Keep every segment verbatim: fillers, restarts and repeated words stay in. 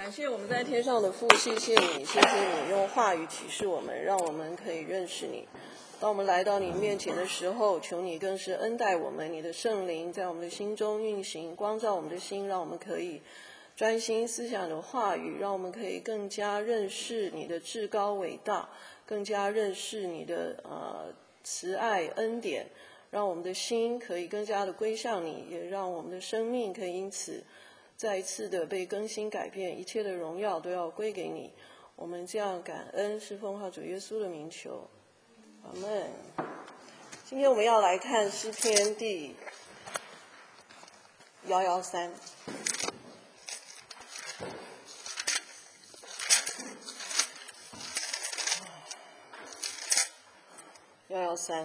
感谢我们在天上的父，谢谢你，谢谢你用话语启示我们，让我们可以认识你。当我们来到你面前的时候，求你更是恩待我们，你的圣灵在我们的心中运行，光照我们的心，让我们可以专心思想你的话语，让我们可以更加认识你的至高伟大，更加认识你的呃慈爱恩典，让我们的心可以更加的归向你，也让我们的生命可以因此再一次的被更新改变，一切的荣耀都要归给你。我们这样感恩，是奉靠主耶稣的名求，阿们。今天我们要来看诗篇第一一三。一一三，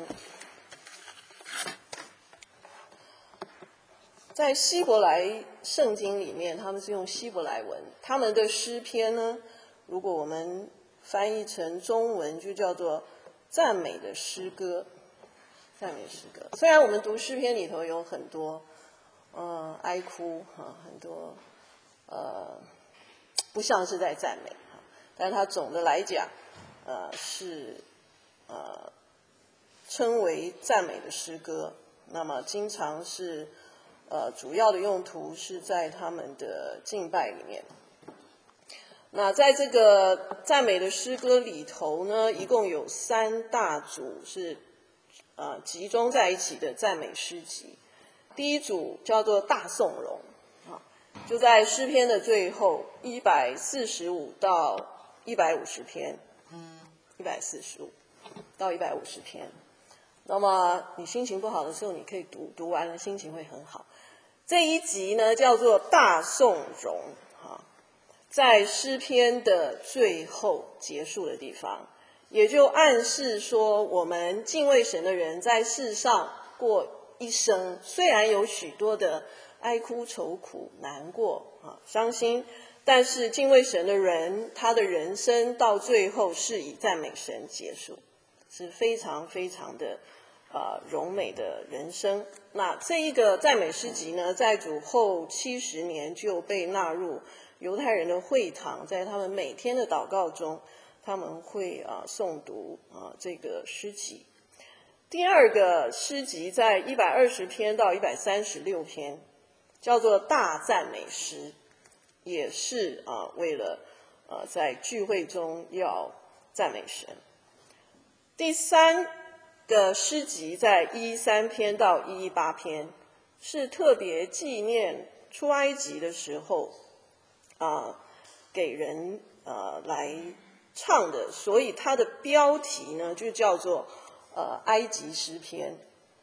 在希伯来圣经里面，他们是用希伯来文，他们的诗篇呢，如果我们翻译成中文，就叫做赞美的诗歌。赞美诗歌，虽然我们读诗篇里头有很多呃哀哭哈，很多呃不像是在赞美哈，但是它总的来讲呃是呃称为赞美的诗歌。那么经常是呃主要的用途是在他们的敬拜里面。那在这个赞美的诗歌里头呢，一共有三大组是呃集中在一起的赞美诗集。第一组叫做大颂荣，啊，就在诗篇的最后一百四十五到一百五十篇，一百四十五到一百五十篇。那么你心情不好的时候，你可以读，读完了心情会很好。这一集呢叫做大颂荣，啊，在诗篇的最后结束的地方，也就暗示说，我们敬畏神的人在世上过一生，虽然有许多的哀哭、愁苦、难过啊、伤心，但是敬畏神的人，他的人生到最后是以赞美神结束，是非常非常的呃荣美的人生。那这一个赞美诗集呢，在主后七十年就被纳入犹太人的会堂，在他们每天的祷告中，他们会啊、呃、诵读啊、呃、这个诗集。第二个诗集在一百二十篇到一百三十六篇，叫做大赞美诗，也是啊、呃、为了呃在聚会中要赞美神。第三个诗集在一一三篇到一一八篇，是特别纪念出埃及的时候啊、呃、给人呃来唱的，所以它的标题呢就叫做呃埃及诗篇。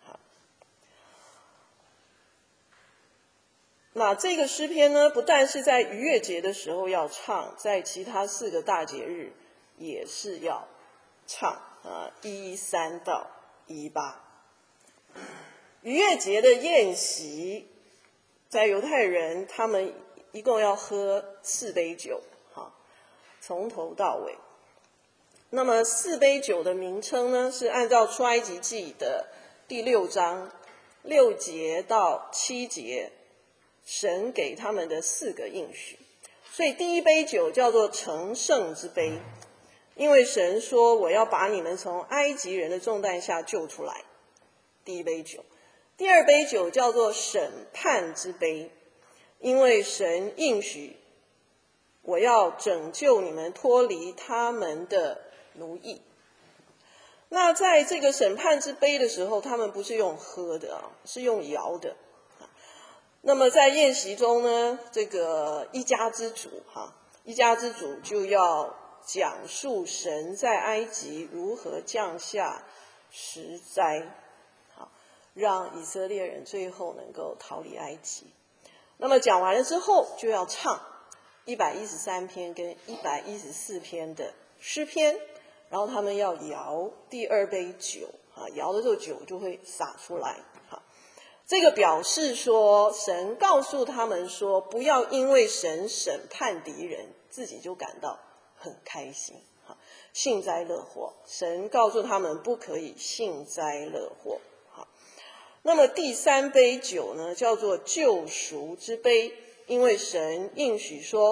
那这个诗篇呢，不但是在逾越节的时候要唱，在其他四个大节日也是要唱啊，一一三到一一八。逾越节的宴席，在犹太人他们一共要喝四杯酒，哈，从头到尾。那么四杯酒的名称呢，是按照出埃及记的第六章六节到七节，神给他们的四个应许。所以第一杯酒叫做成圣之杯，因为神说我要把你们从埃及人的重担下救出来，第一杯酒。第二杯酒叫做审判之杯，因为神应许我要拯救你们脱离他们的奴役。那在这个审判之杯的时候，他们不是用喝的啊，是用摇的。那么在宴席中呢，这个一家之主哈，一家之主就要讲述神在埃及如何降下十灾，好，让以色列人最后能够逃离埃及。那么讲完了之后，就要唱一百一十三篇跟一百一十四篇的诗篇，然后他们要摇第二杯酒啊，摇的时候酒就会洒出来。这个表示说，神告诉他们说，不要因为神审判敌人，自己就感到很开心，幸灾乐祸。神告诉他们不可以幸灾乐祸。那么第三杯酒呢，叫做救赎之杯，因为神应许说，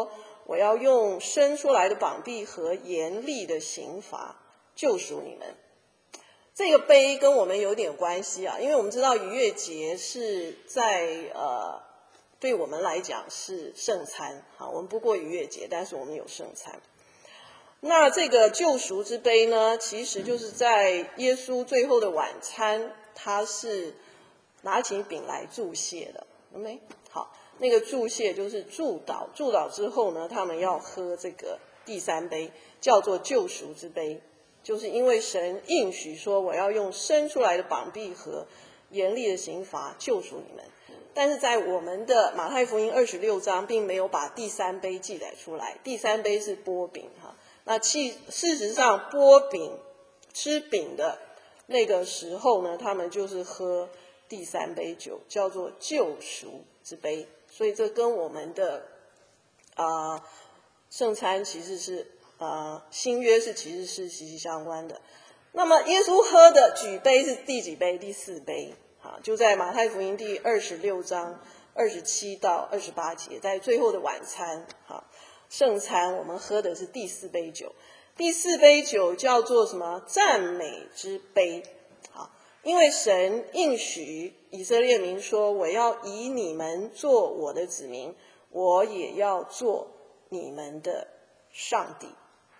我要用伸出来的膀臂和严厉的刑罚救赎你们。这个杯跟我们有点关系啊，因为我们知道逾越节是在呃，对我们来讲是圣餐，好，我们不过逾越节，但是我们有圣餐。那这个救赎之杯呢，其实就是在耶稣最后的晚餐，他是拿起饼来祝谢的，有没？好，那个祝谢就是祝祷，祝祷之后呢，他们要喝这个第三杯，叫做救赎之杯。就是因为神应许说，我要用伸出来的膀臂和严厉的刑罚救赎你们，但是在我们的马太福音二十六章并没有把第三杯记载出来，第三杯是擘饼哈。那其事实上擘饼吃饼的那个时候呢，他们就是喝第三杯酒，叫做救赎之杯，所以这跟我们的啊、呃、圣餐其实是呃，新约是其实是息息相关的。那么耶稣喝的举杯是第几杯？第四杯啊，就在马太福音第二十六章二十七到二十八节，在最后的晚餐啊，圣餐我们喝的是第四杯酒。第四杯酒叫做什么？赞美之杯啊，因为神应许以色列民说，我要以你们做我的子民，我也要做你们的上帝。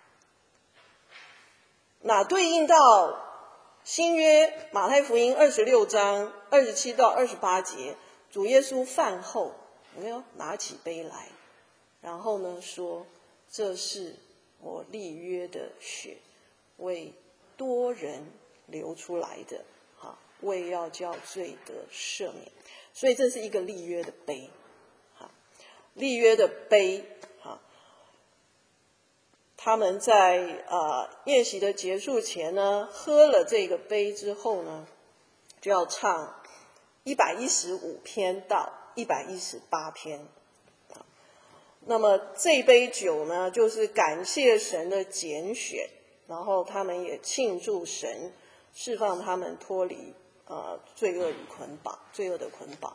那对应到新约马太福音二十六章二十七到二十八节，主耶稣饭后有没有拿起杯来，然后呢说，这是我立约的血，为多人流出来的，啊，为要叫罪得赦免。所以这是一个立约的杯，啊，立约的杯。他们在呃宴席的结束前呢，喝了这个杯之后呢，就要唱一百一十五篇到一百一十八篇。那么这杯酒呢，就是感谢神的拣选，然后他们也庆祝神释放他们脱离呃罪恶与捆绑，罪恶的捆绑。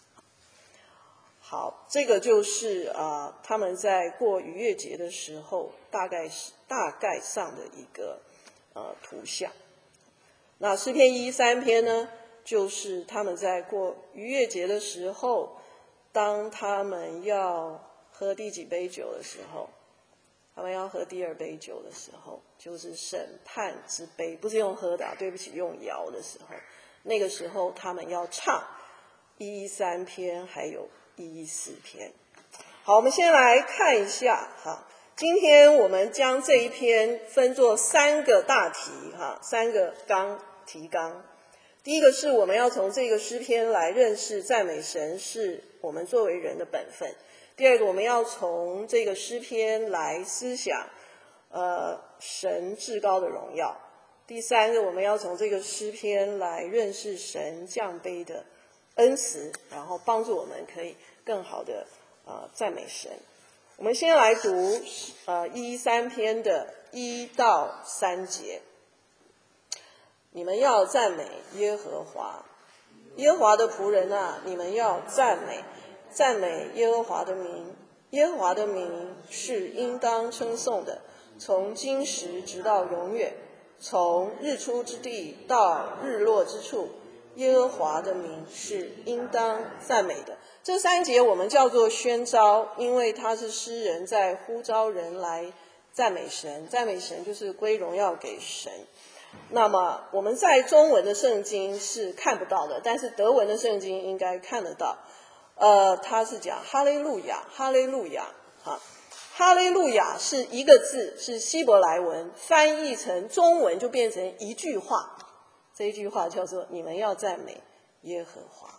好，这个就是啊、呃，他们在过逾越节的时候，大概是大概上的一个呃图像。那诗篇一三篇呢，就是他们在过逾越节的时候，当他们要喝第几杯酒的时候，他们要喝第二杯酒的时候，就是审判之杯，不是用喝的、啊，对不起，用摇的时候，那个时候他们要唱一三篇，还有一四篇。好，我们先来看一下哈。今天我们将这一篇分作三个大题哈，三个纲提纲。第一个是我们要从这个诗篇来认识赞美神是我们作为人的本分。第二个，我们要从这个诗篇来思想呃神至高的荣耀。第三个，我们要从这个诗篇来认识神降卑的恩慈，然后帮助我们可以更好的呃赞美神。我们先来读呃一三篇的一到三节。你们要赞美耶和华，耶和华的仆人啊，你们要赞美赞美耶和华的名。耶和华的名是应当称颂的，从今时直到永远，从日出之地到日落之处，耶和华的名是应当赞美的。这三节我们叫做宣召，因为它是诗人在呼召人来赞美神，赞美神就是归荣耀给神。那么我们在中文的圣经是看不到的，但是德文的圣经应该看得到。呃，它是讲哈利路亚，哈利路亚，哈，哈利路亚是一个字，是希伯来文，翻译成中文就变成一句话。这一句话叫做：你们要赞美耶和华。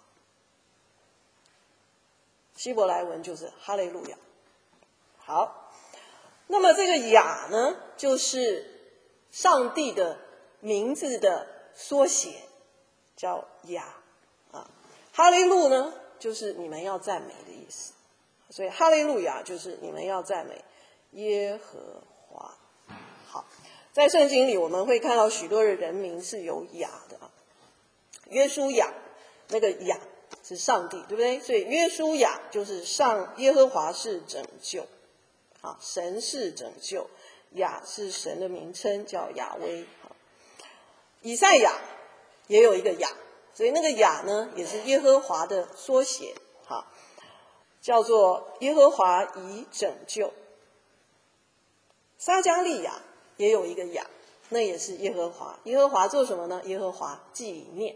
希伯来文就是哈利路亚。好，那么这个雅呢，就是上帝的名字的缩写，叫雅啊。哈利路呢，就是你们要赞美的意思，所以哈利路亚就是你们要赞美耶和华。好，在圣经里我们会看到许多的人名是有雅的啊，约书亚那个雅是上帝，对不对？所以约书亚就是上耶和华是拯救。 啊，神是拯救，亚是神的名称，叫亚威。以赛亚也有一个亚，所以那个亚呢，也是耶和华的缩写，哈，叫做耶和华以拯救。撒迦利亚也有一个亚，那也是耶和华。耶和华做什么呢？耶和华纪念。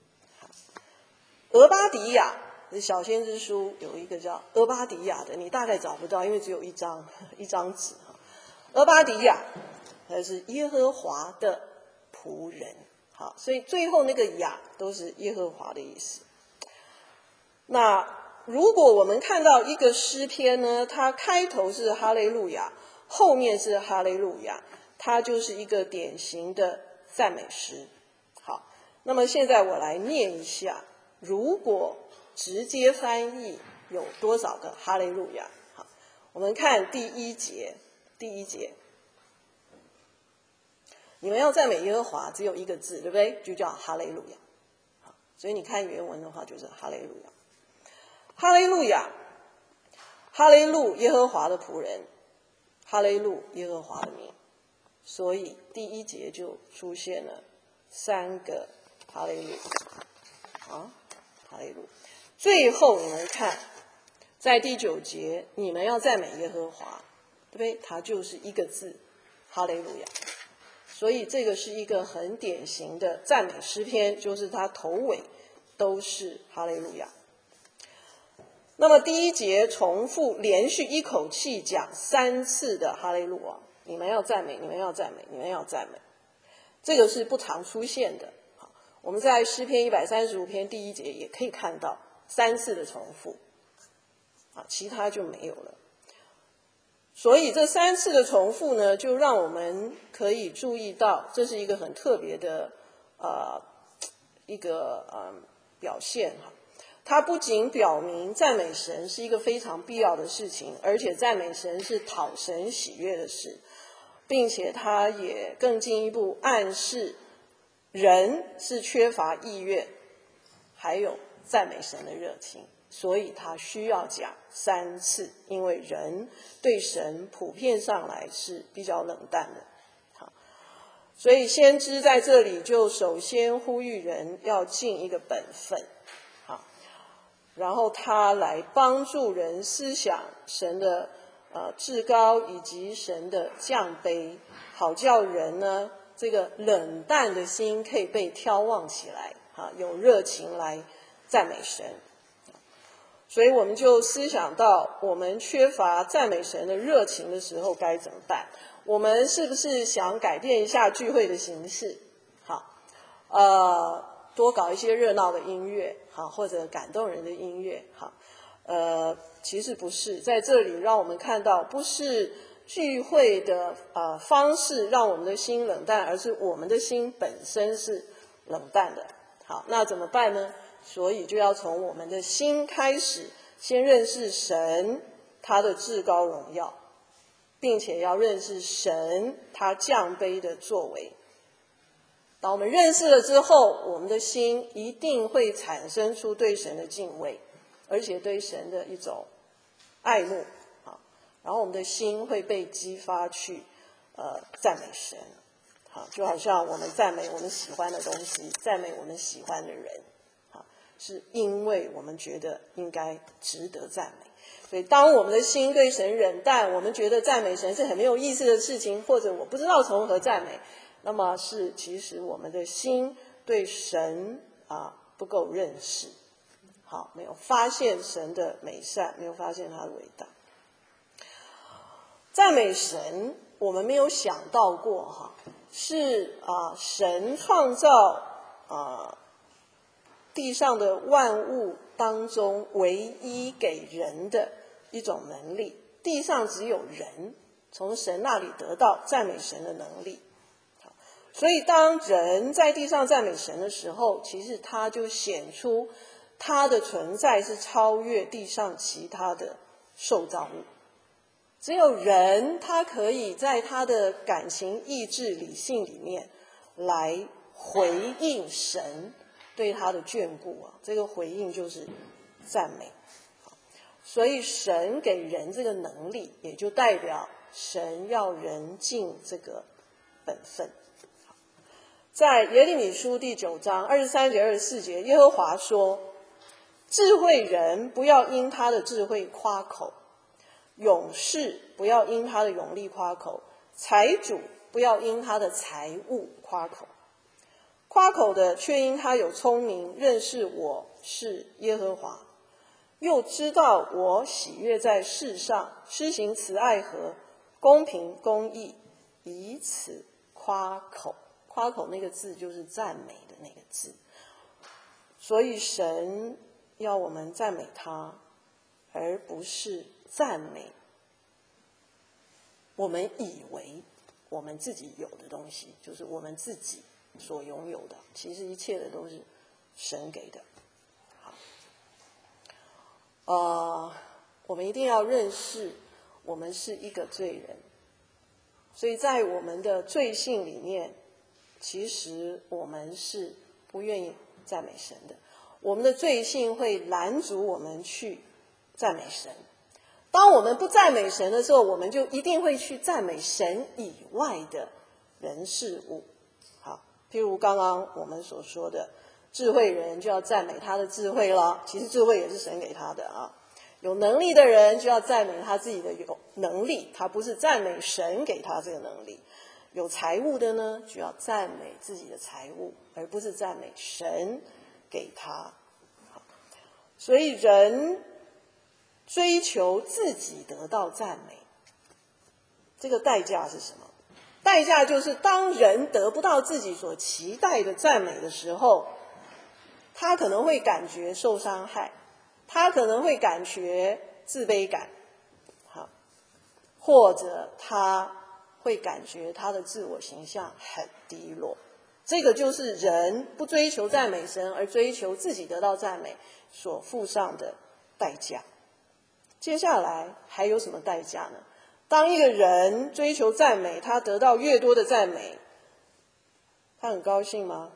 俄巴底亚，小先知书有一个叫俄巴底亚的，你大概找不到，因为只有一张一张纸。俄巴底亚，他是耶和华的仆人。好，所以最后那个亚都是耶和华的意思。那如果我们看到一个诗篇呢，它开头是哈利路亚，后面是哈利路亚，它就是一个典型的赞美诗。好，那么现在我来念一下，如果直接翻译有多少个哈利路亚？好，我们看第一节，第一节，你们要赞美耶和华，只有一个字，对不对？就叫哈利路亚。好，所以你看原文的话，就是哈利路亚。哈利路亚，哈利路耶和华的仆人，哈利路耶和华的名。所以第一节就出现了三个哈利路啊，哈利路。最后你们看，在第九节，你们要赞美耶和华，对不对？它就是一个字，哈利路亚。所以这个是一个很典型的赞美诗篇，就是它头尾都是哈利路亚。那么第一节重复连续一口气讲三次的哈利路亚，你们要赞美，你们要赞美，你们要赞美，这个是不常出现的。好，我们在诗篇一百三十五篇第一节也可以看到三次的重复，啊，其他就没有了。所以这三次的重复呢，就让我们可以注意到，这是一个很特别的呃一个呃表现哈。它不仅表明赞美神是一个非常必要的事情，而且赞美神是讨神喜悦的事，并且它也更进一步暗示人是缺乏意愿，还有赞美神的热情。所以他需要讲三次，因为人对神普遍上来是比较冷淡的。好，所以先知在这里就首先呼吁人要尽一个本分，好，然后他来帮助人思想神的呃至高以及神的降卑，好叫人呢这个冷淡的心可以被挑旺起来，啊，有热情来赞美神。所以我们就思想到，我们缺乏赞美神的热情的时候该怎么办？我们是不是想改变一下聚会的形式？好，呃，多搞一些热闹的音乐，好，或者感动人的音乐，好，呃，其实不是，在这里让我们看到，不是聚会的呃方式让我们的心冷淡，而是我们的心本身是冷淡的。好，那怎么办呢？所以就要从我们的心开始，先认识神他的至高荣耀，并且要认识神他降卑的作为。当我们认识了之后，我们的心一定会产生出对神的敬畏，而且对神的一种爱慕，好，然后我们的心会被激发去呃赞美神，好，就好像我们赞美我们喜欢的东西，赞美我们喜欢的人，是因为我们觉得应该值得赞美。所以当我们的心对神冷淡，我们觉得赞美神是很没有意思的事情，或者我不知道从何赞美，那么是其实我们的心对神啊不够认识，好，没有发现神的美善，没有发现他的伟大。赞美神我们没有想到过哈，是啊神创造啊地上的万物当中唯一给人的一种能力，地上只有人从神那里得到赞美神的能力。所以当人在地上赞美神的时候，其实他就显出他的存在是超越地上其他的受造物。只有人他可以在他的感情、意志、理性里面来回应神对他的眷顾啊，这个回应就是赞美。 所以神给人这个能力，也就代表神要人尽这个本分。在耶利米书第九章二十三节、二十四节，耶和华说：智慧人不要因他的智慧夸口，勇士不要因他的勇力夸口，财主不要因他的财物夸口。夸口的却因他有聪明，认识我是耶和华，又知道我喜悦在世上，施行慈爱和公平公义，以此夸口。夸口那个字就是赞美的那个字，所以神要我们赞美他，而不是赞美我们以为我们自己有的东西，就是我们自己所拥有的，其实一切的都是神给的。好，呃，我们一定要认识我们是一个罪人，所以在我们的罪性里面，其实我们是不愿意赞美神的。我们的罪性会拦阻我们去赞美神。当我们不赞美神的时候，我们就一定会去赞美神以外的人事物。好，譬如刚刚我们所说的，智慧人就要赞美他的智慧了，其实智慧也是神给他的啊。有能力的人就要赞美他自己的有能力，他不是赞美神给他这个能力。有财物的呢，就要赞美自己的财物，而不是赞美神给他。所以人追求自己得到赞美，这个代价是什么？代价就是当人得不到自己所期待的赞美的时候，他可能会感觉受伤害，他可能会感觉自卑感，好，或者他会感觉他的自我形象很低落。这个就是人不追求赞美神，而追求自己得到赞美所付上的代价。接下来还有什么代价呢？当一个人追求赞美，他得到越多的赞美，他很高兴吗？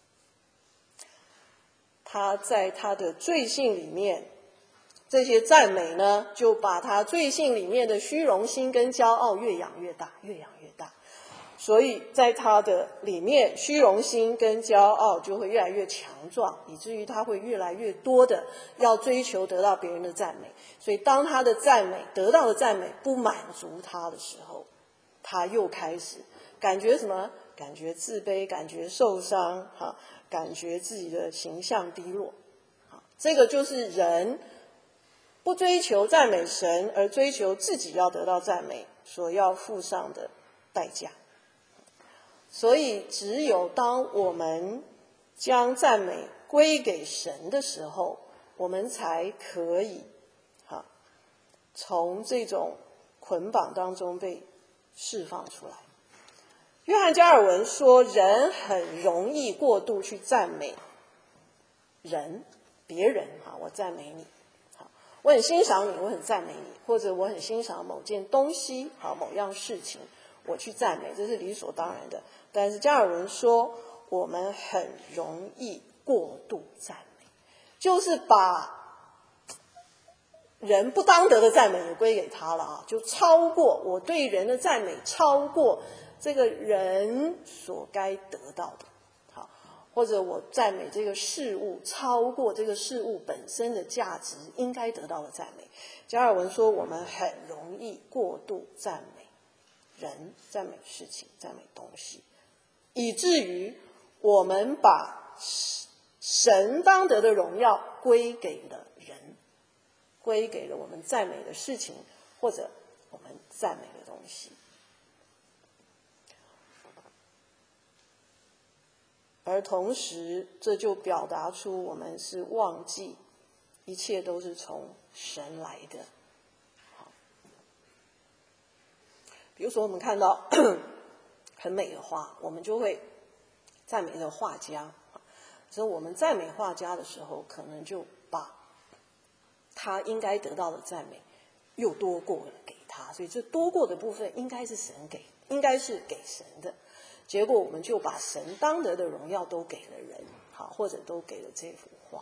他在他的罪性里面，这些赞美呢，就把他罪性里面的虚荣心跟骄傲越养越大，越养越大。所以在他的里面，虚荣心跟骄傲就会越来越强壮，以至于他会越来越多的要追求得到别人的赞美。所以当他的赞美得到的赞美不满足他的时候，他又开始感觉什么？感觉自卑，感觉受伤，哈，感觉自己的形象低落。这个就是人不追求赞美神，而追求自己要得到赞美所要付上的代价。所以只有当我们将赞美归给神的时候，我们才可以哈，从这种捆绑当中被释放出来。约翰加尔文说，人很容易过度去赞美人别人，哈，我赞美你，好，我很欣赏你，我很赞美你，或者我很欣赏某件东西，好，某样事情，我去赞美，这是理所当然的。但是加尔文说，我们很容易过度赞美，就是把人不当得的赞美也归给他了啊，就超过我对人的赞美，超过这个人所该得到的，好，或者我赞美这个事物，超过这个事物本身的价值应该得到的赞美。加尔文说，我们很容易过度赞美人，赞美事情，赞美东西，以至于我们把神当得的荣耀归给了人，归给了我们赞美的事情，或者我们赞美的东西。而同时，这就表达出我们是忘记一切都是从神来的。比如说我们看到很美的画，我们就会赞美这个画家。所以我们赞美画家的时候，可能就把他应该得到的赞美又多过了给他，所以这多过的部分应该是神给，应该是给神的。结果我们就把神当得的荣耀都给了人，好，或者都给了这幅画。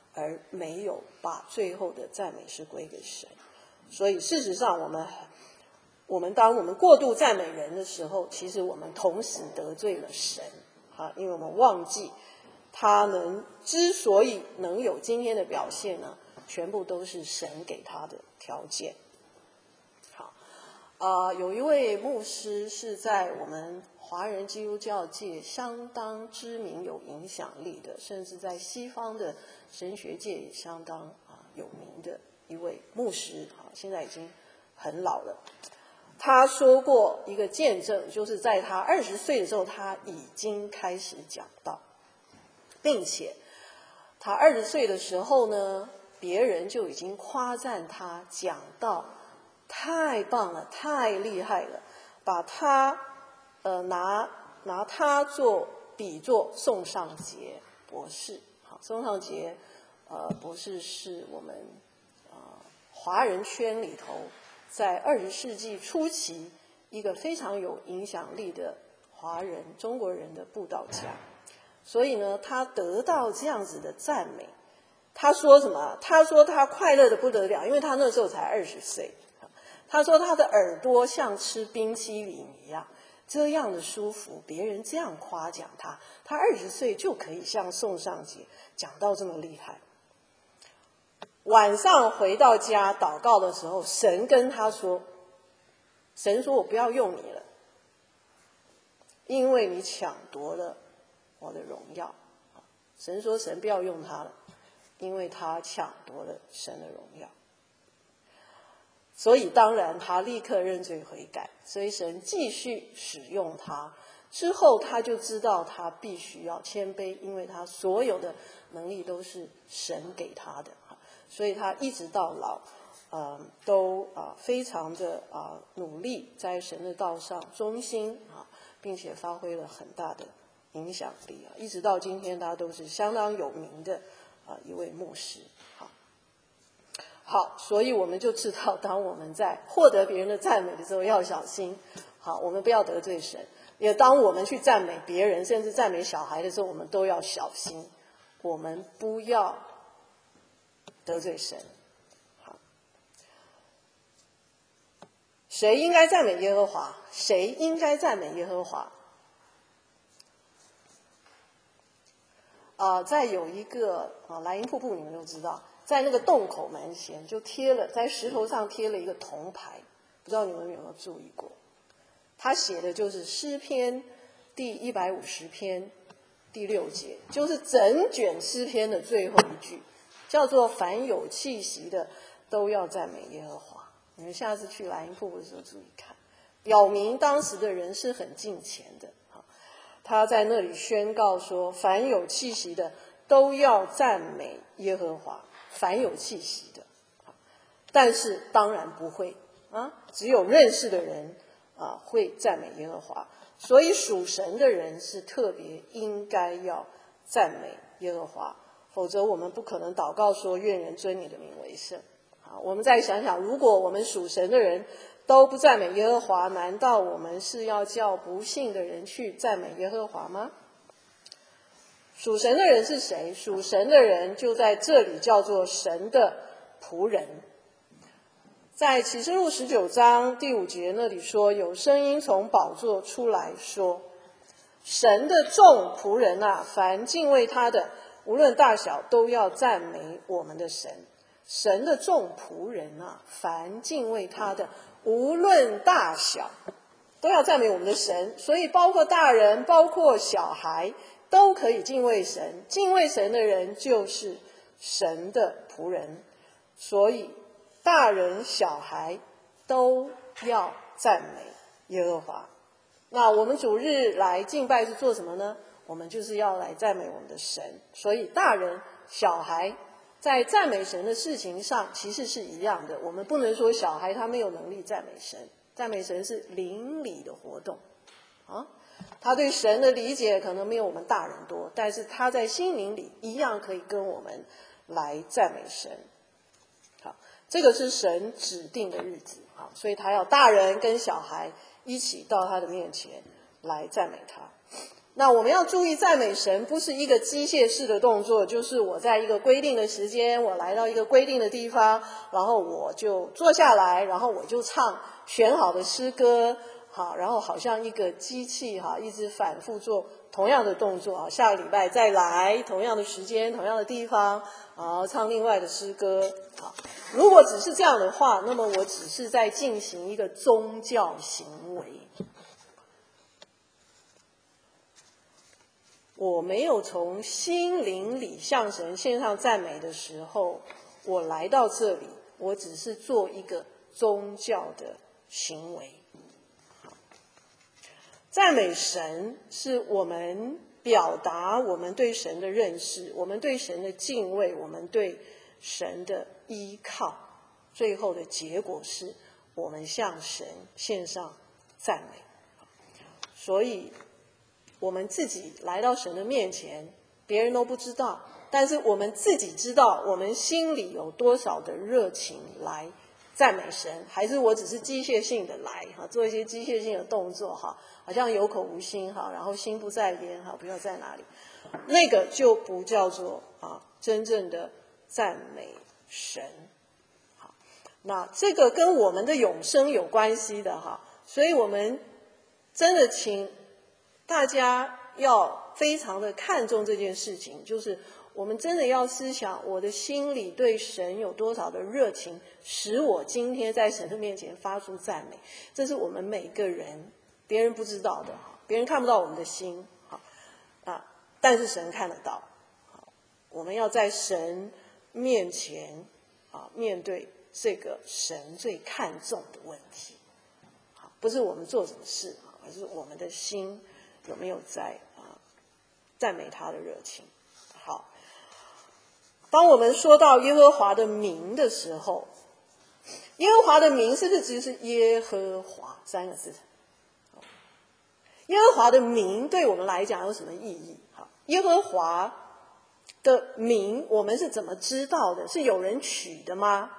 而没有把最后的赞美是归给神。所以事实上，我们我们当我们过度赞美人的时候，其实我们同时得罪了神啊，因为我们忘记他能之所以能有今天的表现呢，全部都是神给他的条件。好，呃，有一位牧师是在我们华人基督教界相当知名有影响力的，甚至在西方的神学界也相当啊有名的一位牧师啊，现在已经很老了。他说过一个见证，就是在他二十岁的时候，他已经开始讲道，并且他二十岁的时候呢，别人就已经夸赞他讲道太棒了，太厉害了，把他呃拿拿他做比作宋尚杰博士。好，宋尚杰呃博士是我们呃华人圈里头在二十世纪初期一个非常有影响力的华人中国人的布道家。所以呢，他得到这样子的赞美，他说什么？他说他快乐的不得了，因为他那时候才二十岁。他说他的耳朵像吃冰淇淋一样，这样的舒服。别人这样夸奖他，他二十岁就可以像宋尚杰讲到这么厉害。晚上回到家祷告的时候，神跟他说，神说我不要用你了，因为你抢夺了我的荣耀。神说神不要用他了，因为他抢夺了神的荣耀。所以当然他立刻认罪悔改，所以神继续使用他。之后他就知道他必须要谦卑，因为他所有的能力都是神给他的，所以他一直到老呃都啊、呃、非常的啊、呃、努力在神的道上忠心啊，并且发挥了很大的影响力啊，一直到今天他都是相当有名的啊、呃、一位牧师。好，好，所以我们就知道，当我们在获得别人的赞美的时候要小心。好，我们不要得罪神。也当我们去赞美别人，甚至赞美小孩的时候，我们都要小心，我们不要得罪神。好，谁应该赞美耶和华？谁应该赞美耶和华？啊、呃，在有一个啊莱茵瀑布，你们都知道，在那个洞口门前就贴了，在石头上贴了一个铜牌，不知道你们有没有注意过？他写的就是诗篇第一百五十篇第六节，就是整卷诗篇的最后一句，叫做凡有气息的都要赞美耶和华。你们下次去莱茵瀑布的时候注意看，表明当时的人是很敬虔的。他在那里宣告说，凡有气息的都要赞美耶和华，凡有气息的。但是当然不会啊，只有认识的人啊会赞美耶和华，所以属神的人是特别应该要赞美耶和华，否则我们不可能祷告说愿人尊你的名为圣。好，我们再想想，如果我们属神的人都不赞美耶和华，难道我们是要叫不信的人去赞美耶和华吗？属神的人是谁？属神的人就在这里叫做神的仆人。在启示录十九章第五节那里说，有声音从宝座出来说，神的众仆人啊，凡敬畏他的，无论大小，都要赞美我们的神。神的众仆人啊，凡敬畏他的，无论大小，都要赞美我们的神。所以包括大人，包括小孩，都可以敬畏神。敬畏神的人就是神的仆人。所以大人小孩都要赞美耶和华。那我们主日来敬拜是做什么呢？我们就是要来赞美我们的神。所以大人小孩在赞美神的事情上其实是一样的，我们不能说小孩他没有能力赞美神，赞美神是灵里的活动啊，他对神的理解可能没有我们大人多，但是他在心灵里一样可以跟我们来赞美神。好，这个是神指定的日子啊，所以他要大人跟小孩一起到他的面前来赞美他。 那我们要注意，赞美神不是一个机械式的动作，就是我在一个规定的时间，我来到一个规定的地方，然后我就坐下来，然后我就唱选好的诗歌，好，然后好像一个机器哈，一直反复做同样的动作啊，下个礼拜再来，同样的时间，同样的地方，好，唱另外的诗歌。好，如果只是这样的话，那么我只是在进行一个宗教行为。我没有从心灵里向神献上赞美的时候，我来到这里，我只是做一个宗教的行为。赞美神是我们表达我们对神的认识，我们对神的敬畏，我们对神的依靠，最后的结果是我们向神献上赞美。所以我们自己来到神的面前，别人都不知道，但是我们自己知道我们心里有多少的热情来赞美神，还是我只是机械性的来哈，做一些机械性的动作哈，好像有口无心哈，然后心不在焉哈，不知道在哪里，那个就不叫做啊真正的赞美神。好，那这个跟我们的永生有关系的哈，所以我们真的请大家要非常的看重这件事情，就是我们真的要思想我的心里对神有多少的热情，使我今天在神的面前发出赞美。这是我们每个人别人不知道的，别人看不到我们的心啊，但是神看得到。我们要在神面前啊，面对这个神最看重的问题，不是我们做什么事，而是我们的心有没有在啊赞美他的热情。好，当我们说到耶和华的名的时候，耶和华的名是不是只是耶和华三个字？耶和华的名对我们来讲有什么意义？好，耶和华的名我们是怎么知道的？是有人取的吗？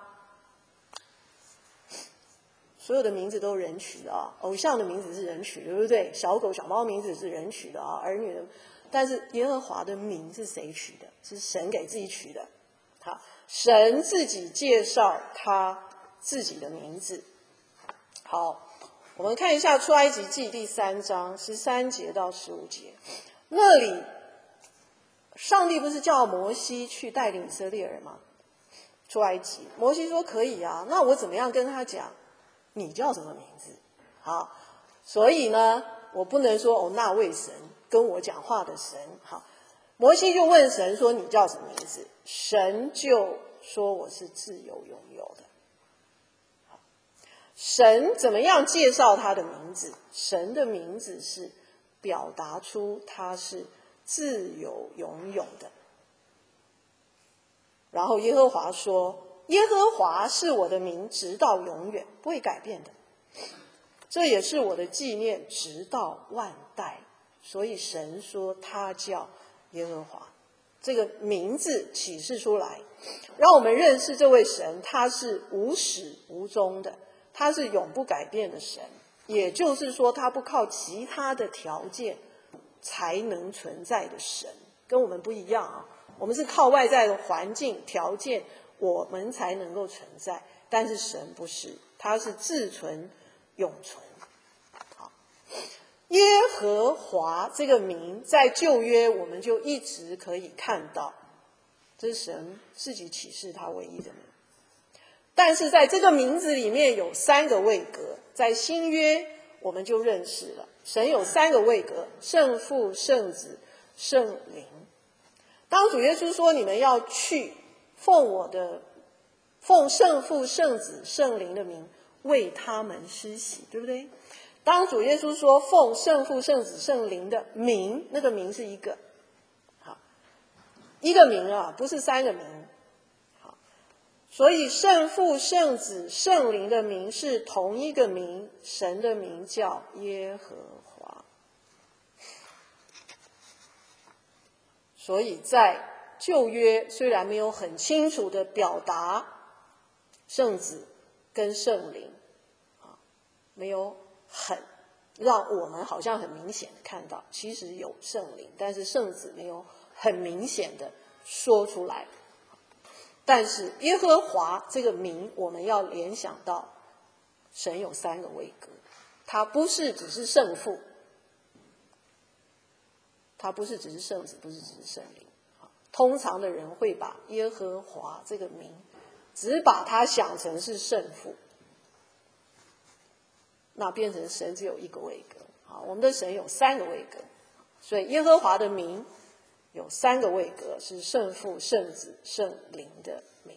所有的名字都人取的啊，偶像的名字是人取的，对不对？小狗小猫名字是人取的啊，儿女的，但是耶和华的名是谁取的？是神给自己取的。好，神自己介绍他自己的名字。好，我们看一下出埃及记第三章十三节到十五节，那里上帝不是叫摩西去带领以色列人吗？出埃及，摩西说可以啊，那我怎么样跟他讲？你叫什么名字？好，所以呢，我不能说哦，那位神跟我讲话的神。好，摩西就问神说：“你叫什么名字？”神就说：“我是自由拥有的。”神怎么样介绍他的名字？神的名字是表达出他是自由拥有的。然后耶和华说：“耶和华是我的名，直到永远，不会改变的。这也是我的纪念，直到万代。”所以神说他叫耶和华，这个名字启示出来，让我们认识这位神，他是无始无终的，他是永不改变的神。也就是说，他不靠其他的条件才能存在的神，跟我们不一样啊。我们是靠外在的环境条件，我们才能够存在，但是神不是，他是自存永存。好，耶和华这个名在旧约我们就一直可以看到，这是神自己启示他唯一的名。但是在这个名字里面有三个位格，在新约我们就认识了，神有三个位格：圣父、圣子、圣灵。当主耶稣说你们要去奉我的奉圣父、圣子、圣灵的名为他们施洗，对不对？当主耶稣说奉圣父、圣子、圣灵的名，那个名是一个，好，一个名啊，不是三个名。好，所以圣父、圣子、圣灵的名是同一个名，神的名叫耶和华。所以在旧约虽然没有很清楚的表达圣子跟圣灵，没有很让我们好像很明显的看到，其实有圣灵，但是圣子没有很明显的说出来。但是耶和华这个名，我们要联想到神有三个位格，他不是只是圣父，他不是只是圣子，不是只是圣灵。通常的人会把耶和华这个名只把它想成是圣父，那变成神只有一个位格。好，我们的神有三个位格，所以耶和华的名有三个位格，是圣父、圣子、圣灵的名。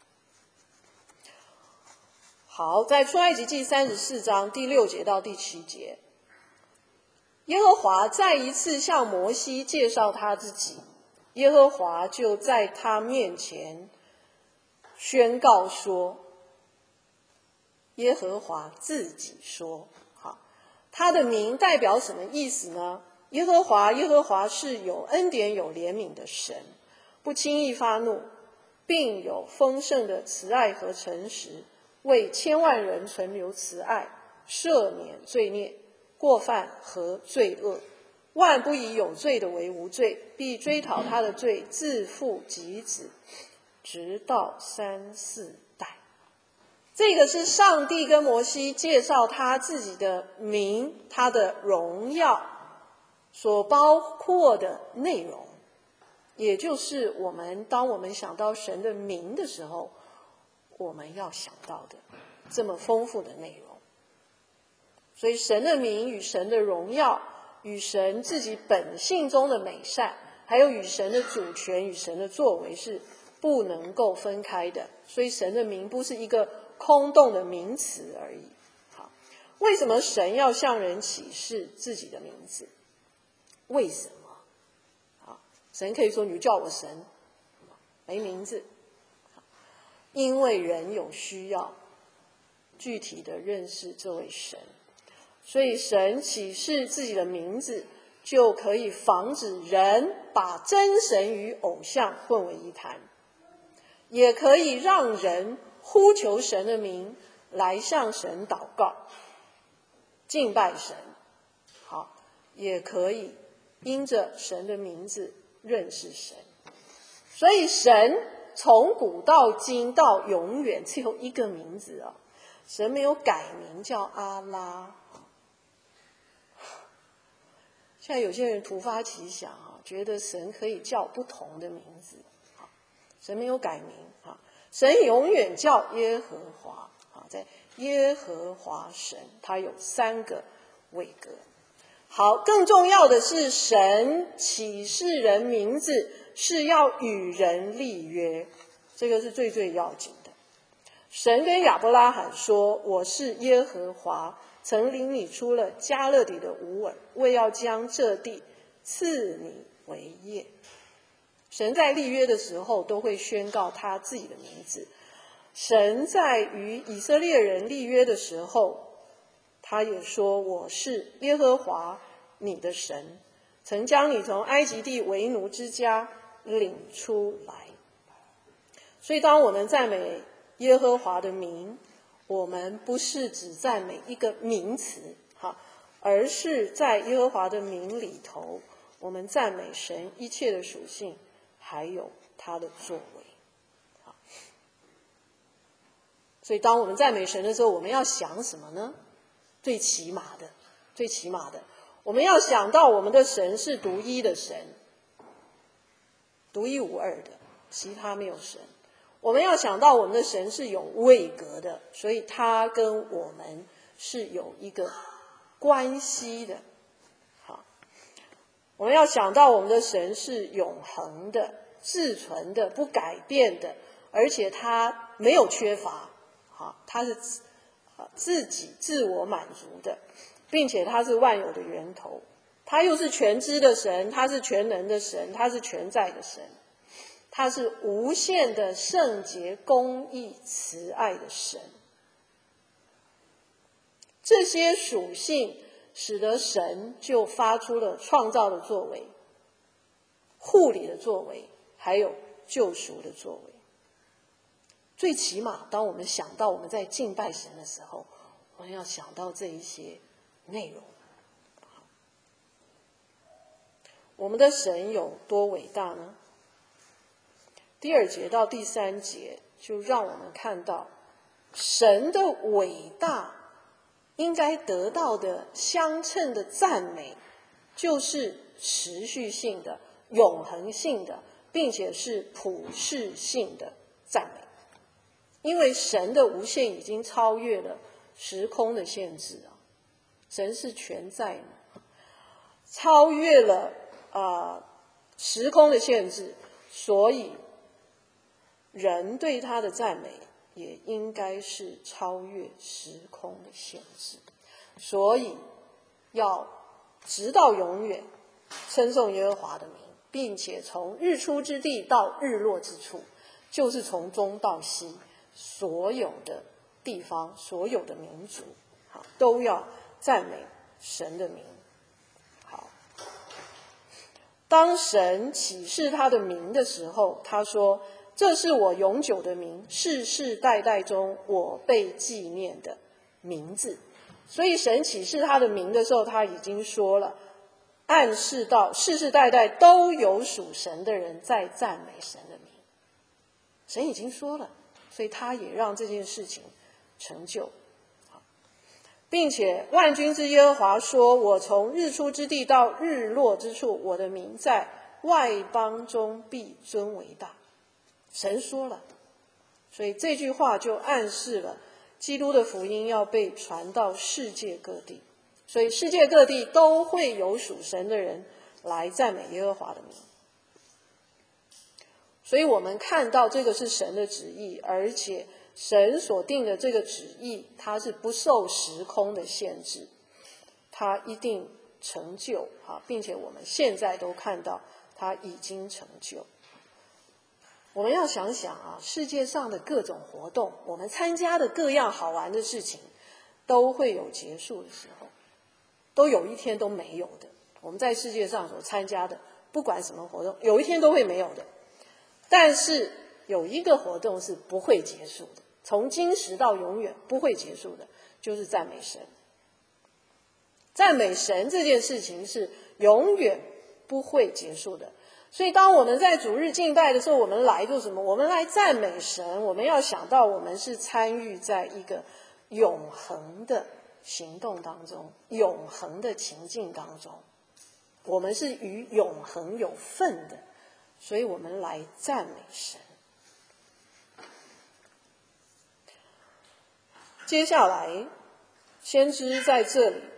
好，在出埃及记三十四章第六节到第七节，耶和华再一次向摩西介绍他自己，耶和华就在他面前宣告说，耶和华自己说，好，他的名代表什么意思呢？耶和华，耶和华是有恩典有怜悯的神，不轻易发怒，并有丰盛的慈爱和诚实，为千万人存留慈爱，赦免罪孽、过犯和罪恶。万不以有罪的为无罪，必追讨他的罪，自父及子，直到三四代。这个是上帝跟摩西介绍他自己的名，他的荣耀所包括的内容，也就是我们当我们想到神的名的时候，我们要想到的这么丰富的内容。所以神的名与神的荣耀，与神自己本性中的美善，还有与神的主权与神的作为是不能够分开的。所以神的名不是一个空洞的名词而已。好，为什么神要向人启示自己的名字？为什么？好，神可以说你叫我神，没名字。因为人有需要具体的认识这位神，所以神启示自己的名字，就可以防止人把真神与偶像混为一谈，也可以让人呼求神的名来向神祷告敬拜神。好，也可以因着神的名字认识神。所以神从古到今到永远只有一个名字啊，神没有改名叫阿拉。现在有些人突发奇想啊，觉得神可以叫不同的名字，神没有改名啊，神永远叫耶和华啊，在耶和华神，他有三个位格。好，更重要的是，神启示人名字是要与人立约，这个是最最要紧的。神跟亚伯拉罕说，我是耶和华，曾领你出了迦勒底的乌尔，为要将这地赐你为业。神在立约的时候都会宣告他自己的名字。神在与以色列人立约的时候，他也说，我是耶和华你的神，曾将你从埃及地为奴之家领出来。所以当我们赞美耶和华的名，我们不是只赞美一个名词，而是在耶和华的名里头，我们赞美神一切的属性，还有他的作为。所以当我们赞美神的时候，我们要想什么呢？最起码的最起码的我们要想到我们的神是独一的神，独一无二的，其他没有神。我们要想到我们的神是有位格的，所以他跟我们是有一个关系的。好，我们要想到我们的神是永恒的、自存的、不改变的，而且他没有缺乏，好，他是自己自我满足的，并且他是万有的源头，他又是全知的神，他是全能的神，他是全在的神，他是无限的圣洁、公义、慈爱的神。这些属性使得神就发出了创造的作为、护理的作为，还有救赎的作为。最起码当我们想到我们在敬拜神的时候，我们要想到这一些内容。 我们的神有多伟大呢？第二节到第三节就让我们看到神的伟大应该得到的相称的赞美，就是持续性的、永恒性的，并且是普世性的赞美。因为神的无限已经超越了时空的限制啊，神是全在嘛，超越了啊、呃、时空的限制，所以人对他的赞美也应该是超越时空的限制，所以要直到永远称颂耶和华的名，并且从日出之地到日落之处，就是从东到西所有的地方、所有的民族，好，都要赞美神的名。好，当神启示他的名的时候，他说：“这是我永久的名，世世代代中我被纪念的名字。”所以神启示他的名的时候，他已经说了，暗示到世世代代都有属神的人在赞美神的名。神已经说了，所以他也让这件事情成就，并且万军之耶和华说：“我从日出之地到日落之处，我的名在外邦中必尊为大。”神说了，所以这句话就暗示了基督的福音要被传到世界各地，所以世界各地都会有属神的人来赞美耶和华的名。所以我们看到这个是神的旨意，而且神所定的这个旨意，它是不受时空的限制，它一定成就啊，并且我们现在都看到它已经成就。我们要想想啊，世界上的各种活动，我们参加的各样好玩的事情，都会有结束的时候，都有一天都没有的。我们在世界上所参加的，不管什么活动，有一天都会没有的。但是有一个活动是不会结束的，从今时到永远不会结束的，就是赞美神。赞美神这件事情是永远不会结束的。所以当我们在主日敬拜的时候，我们来做什么？我们来赞美神，我们要想到我们是参与在一个永恒的行动当中，永恒的情境当中，我们是与永恒有份的，所以我们来赞美神。接下来先知在这里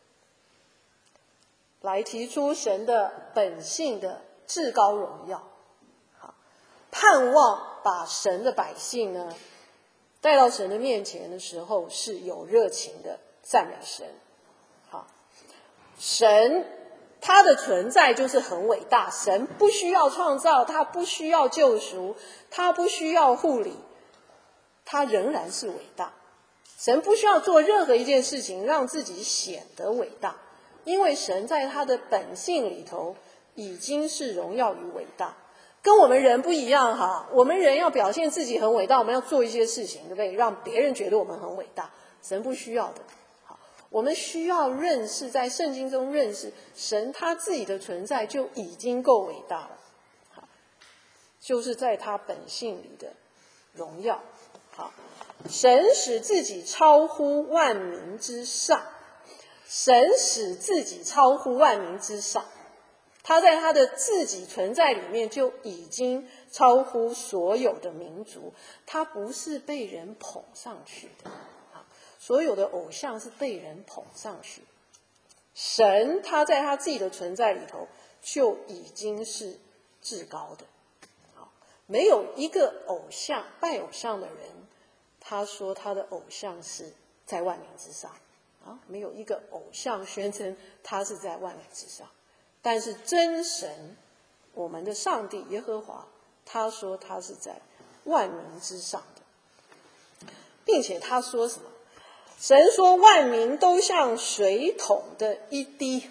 来提出神的本性的至高荣耀，好，盼望把神的百姓呢带到神的面前的时候是有热情的赞美神。好，神他的存在就是很伟大，神不需要创造，他不需要救赎，他不需要护理，他仍然是伟大。神不需要做任何一件事情让自己显得伟大，因为神在他的本性里头已经是荣耀与伟大。跟我们人不一样哈，我们人要表现自己很伟大，我们要做一些事情，对不对？让别人觉得我们很伟大。神不需要的。好，我们需要认识，在圣经中认识神他自己的存在就已经够伟大了。好，就是在他本性里的荣耀。好，神使自己超乎万民之上，神使自己超乎万民之上。他在他的自己存在里面就已经超乎所有的民族，他不是被人捧上去的，所有的偶像是被人捧上去。神他在他自己的存在里头就已经是至高的，没有一个偶像拜偶像的人，他说他的偶像是在万民之上啊，没有一个偶像宣称他是在万民之上。但是真神，我们的上帝耶和华，他说他是在万民之上的，并且他说什么？神说万民都像水桶的一滴，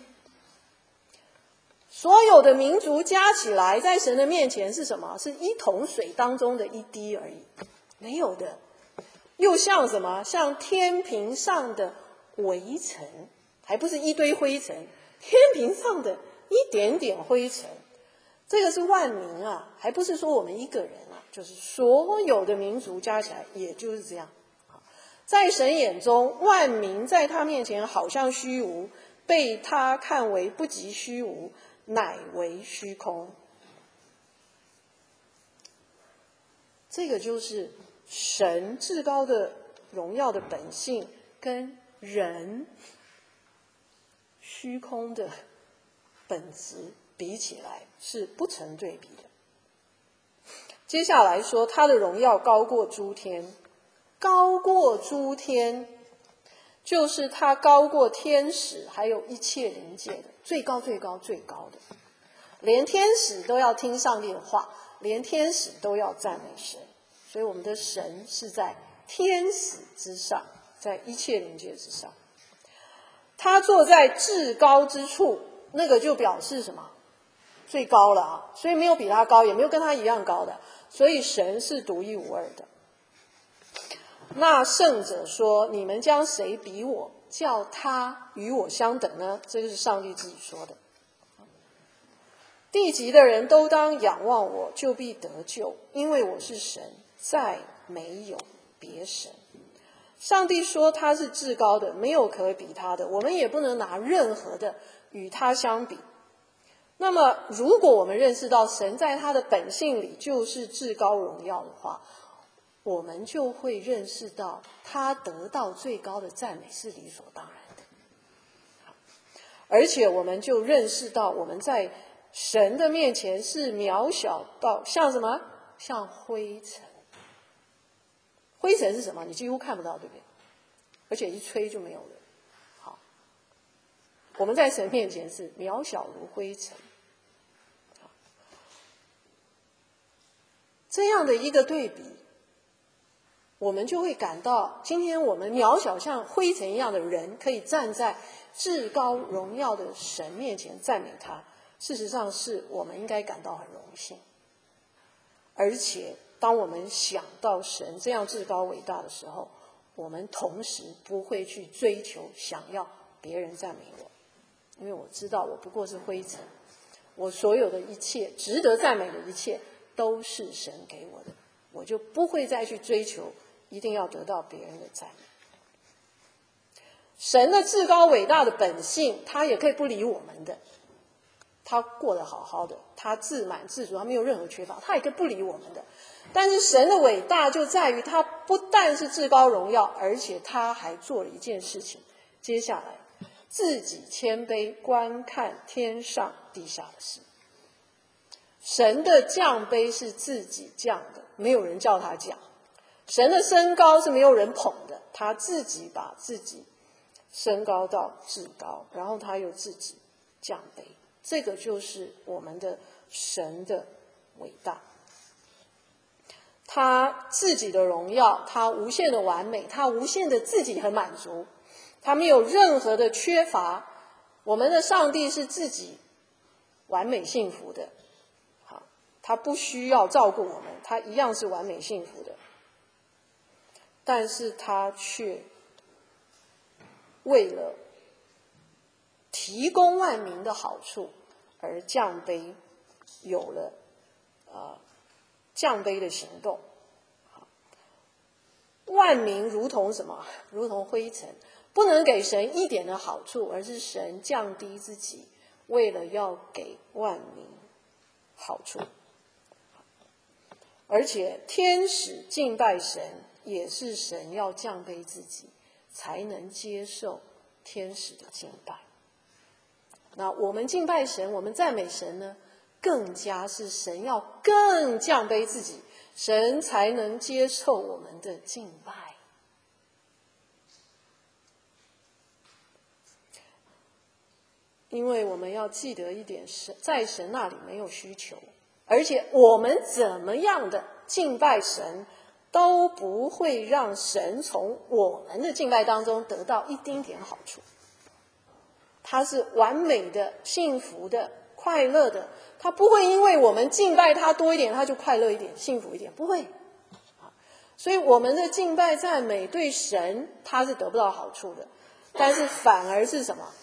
所有的民族加起来在神的面前是什么？是一桶水当中的一滴而已，没有的。又像什么？像天平上的微尘，还不是一堆灰尘，天平上的一点点灰尘，这个是万民啊，还不是说我们一个人啊，就是所有的民族加起来，也就是这样。在神眼中，万民在他面前好像虚无，被他看为不及虚无，乃为虚空。这个就是神至高的荣耀的本性跟人虚空的本质比起来是不成对比的。接下来说他的荣耀高过诸天，高过诸天就是他高过天使还有一切灵界的，最高最高最高的，连天使都要听上帝的话，连天使都要赞美神。所以我们的神是在天使之上，在一切灵界之上，他坐在至高之处，那个就表示什么？最高了啊！所以没有比他高，也没有跟他一样高的，所以神是独一无二的。那圣者说：你们将谁比我，叫他与我相等呢？这就是上帝自己说的。地极的人都当仰望我，就必得救，因为我是神，再没有别神。上帝说他是至高的，没有可比他的，我们也不能拿任何的与他相比。那么如果我们认识到神在他的本性里就是至高荣耀的话，我们就会认识到他得到最高的赞美是理所当然的。而且我们就认识到我们在神的面前是渺小到像什么？像灰尘。灰尘是什么？你几乎看不到，对不对？而且一吹就没有了。好，我们在神面前是渺小如灰尘。这样的一个对比，我们就会感到今天我们渺小像灰尘一样的人，可以站在至高荣耀的神面前赞美他，事实上是我们应该感到很荣幸。而且当我们想到神这样至高伟大的时候，我们同时不会去追求想要别人赞美我，因为我知道我不过是灰尘，我所有的一切值得赞美的一切都是神给我的，我就不会再去追求一定要得到别人的赞美。神的至高伟大的本性，他也可以不理我们的，他过得好好的，他自满自足，他没有任何缺乏，他也可以不理我们的。但是神的伟大就在于他不但是至高荣耀，而且他还做了一件事情，接下来自己谦卑观看天上地下的事。神的降卑是自己降的，没有人叫他降。神的升高是没有人捧的，他自己把自己升高到至高，然后他又自己降卑。这个就是我们的神的伟大。他自己的荣耀，他无限的完美，他无限的自己很满足，他没有任何的缺乏。我们的上帝是自己完美幸福的，好，他不需要照顾我们，他一样是完美幸福的。但是他却为了提供万民的好处而降卑，有了呃降卑的行动。万民如同什么？如同灰尘，不能给神一点的好处，而是神降低自己，为了要给万民好处。而且天使敬拜神，也是神要降卑自己，才能接受天使的敬拜。那我们敬拜神，我们赞美神呢，更加是神要更降卑自己，神才能接受我们的敬拜。因为我们要记得一点，是在神那里没有需求，而且我们怎么样的敬拜神，都不会让神从我们的敬拜当中得到一丁点好处。他是完美的、幸福的、快乐的，他不会因为我们敬拜他多一点，他就快乐一点、幸福一点，不会。所以我们的敬拜赞美对神他是得不到好处的，但是反而是什么？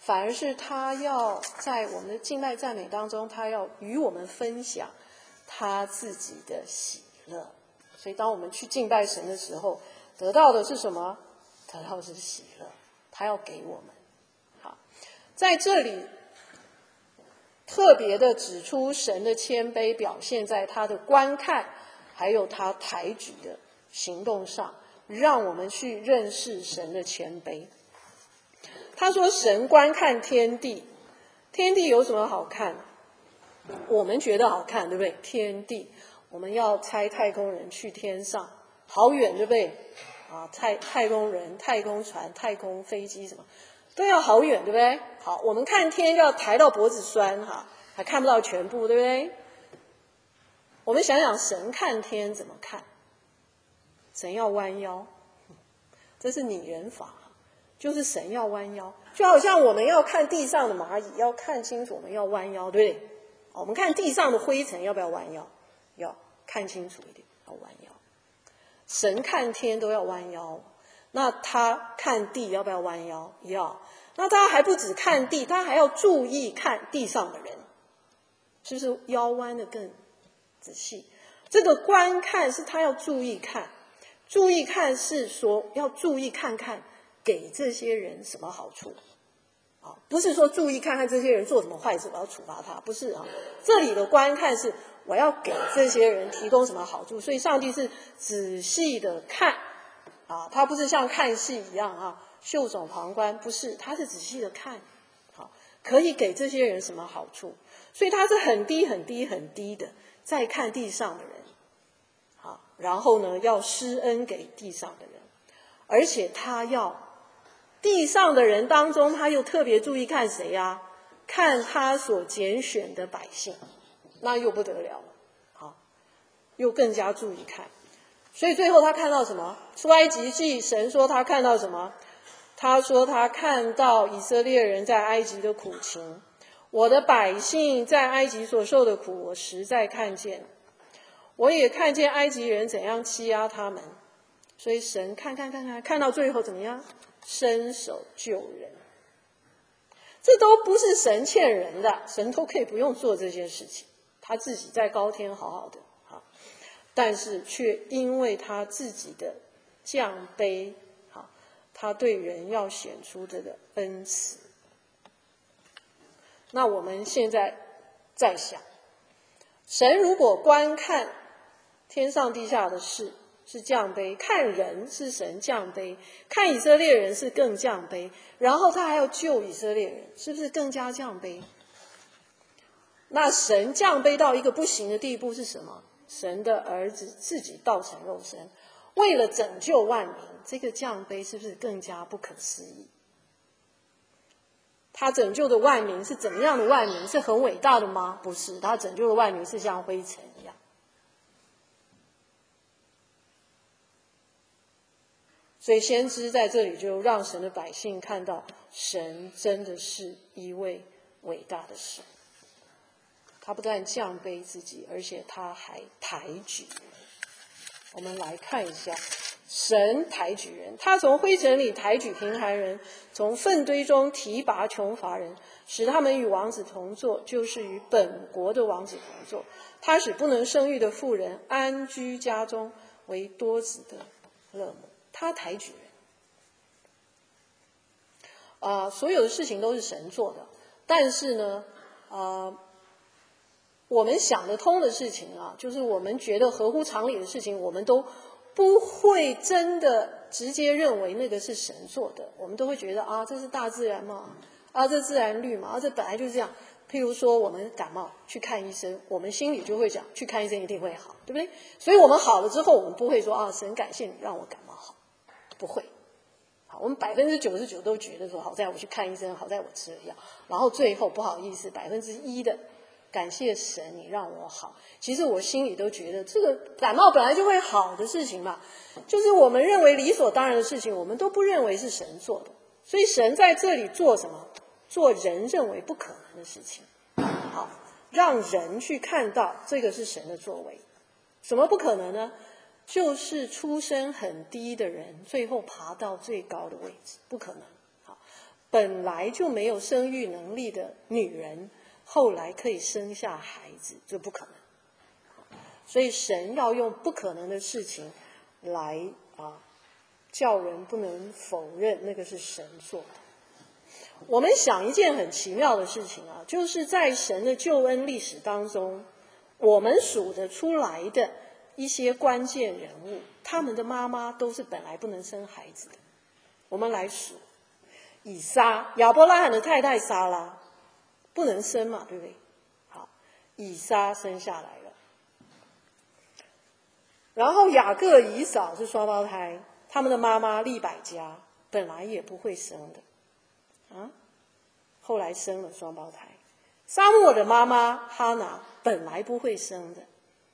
反而是他要在我们的敬拜赞美当中，他要与我们分享他自己的喜乐。所以当我们去敬拜神的时候，得到的是什么？得到的是喜乐，他要给我们。好，在这里特别的指出神的谦卑表现在他的观看还有他抬举的行动上，让我们去认识神的谦卑。他说神观看天地，天地有什么好看？我们觉得好看，对不对？天地，我们要差太空人去天上，好远，对不对？啊，太太空人、太空船、太空飞机什么都要好远，对不对？好，我们看天要抬到脖子酸哈，还看不到全部，对不对？我们想想神看天怎么看？神要弯腰，这是拟人法，就是神要弯腰，就好像我们要看地上的蚂蚁，要看清楚，我们要弯腰，对不对？我们看地上的灰尘，要不要弯腰？要看清楚一点，要弯腰。神看天都要弯腰，那他看地要不要弯腰？要。那他还不止看地，他还要注意看地上的人，是不是腰弯的更仔细？这个观看是他要注意看，注意看是说要注意看看给这些人什么好处啊？不是说注意看看这些人做什么坏事我要处罚他，不是啊。这里的观看是我要给这些人提供什么好处，所以上帝是仔细的看啊，他不是像看戏一样啊，袖手旁观，不是，他是仔细的看，好，可以给这些人什么好处，所以他是很低很低很低的在看地上的人，好，然后呢要施恩给地上的人，而且他要地上的人当中，他又特别注意看谁啊？看他所拣选的百姓，那又不得了了，好，又更加注意看。所以最后他看到什么？出埃及记神说他看到什么？他说他看到以色列人在埃及的苦情，我的百姓在埃及所受的苦，我实在看见，我也看见埃及人怎样欺压他们。所以神看看看看，看到最后怎么样？伸手救人。这都不是神欠人的，神都可以不用做这些事情，他自己在高天好好的，好，但是却因为他自己的降卑，好，他对人要显出这个恩慈。那我们现在在想，神如果观看天上地下的事是降卑，看人是神降卑，看以色列人是更降卑，然后他还要救以色列人，是不是更加降卑？那神降卑到一个不行的地步是什么？神的儿子自己道成肉身，为了拯救万民，这个降卑是不是更加不可思议？他拯救的万民是怎么样的万民？是很伟大的吗？不是，他拯救的万民是像灰尘一样。所以先知在这里就让神的百姓看到，神真的是一位伟大的神。他不但降卑自己，而且他还抬举人。我们来看一下，神抬举人，他从灰尘里抬举贫寒人，从粪堆中提拔穷乏人，使他们与王子同坐，就是与本国的王子同坐。他使不能生育的妇人安居家中，为多子的乐母。他抬举人，啊、呃，所有的事情都是神做的，但是呢，呃，我们想得通的事情啊，就是我们觉得合乎常理的事情，我们都不会真的直接认为那个是神做的，我们都会觉得啊，这是大自然嘛，啊，这自然律嘛，啊，这本来就是这样。譬如说，我们感冒去看医生，我们心里就会讲，去看医生一定会好，对不对？所以我们好了之后，我们不会说啊，神感谢你让我感冒好。不会，好，我们百分之九十九都觉得说，好在我去看医生，好在我吃了药，然后最后不好意思，百分之一的感谢神，你让我好。其实我心里都觉得，这个感冒本来就会好的事情嘛，就是我们认为理所当然的事情，我们都不认为是神做的。所以神在这里做什么？做人认为不可能的事情，好，让人去看到这个是神的作为。什么不可能呢？就是出身很低的人，最后爬到最高的位置，不可能。好， 本来就没有生育能力的女人，后来可以生下孩子，这不可能。所以神要用不可能的事情来啊，叫人不能否认那个是神做的。我们想一件很奇妙的事情啊，就是在神的救恩历史当中，我们数得出来的一些关键人物，他们的妈妈都是本来不能生孩子的。我们来数，以撒，亚伯拉罕的太太撒拉，不能生嘛，对不对？好，以撒生下来了。然后雅各、以扫是双胞胎，他们的妈妈利百加本来也不会生的，啊，后来生了双胞胎。撒母耳的妈妈哈拿本来不会生的，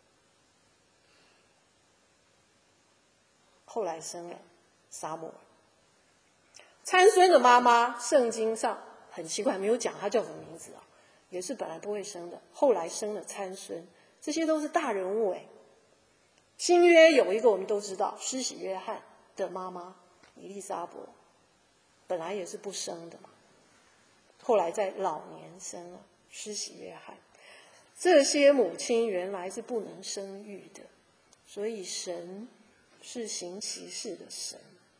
后来生了撒母耳。参孙的妈妈，圣经上很奇怪没有讲她叫什么名字啊，也是本来不会生的，后来生了参孙。这些都是大人物哎。新约有一个我们都知道，施洗约翰的妈妈以利沙伯，本来也是不生的嘛，后来在老年生了施洗约翰。这些母亲原来是不能生育的，所以神是行奇事的神。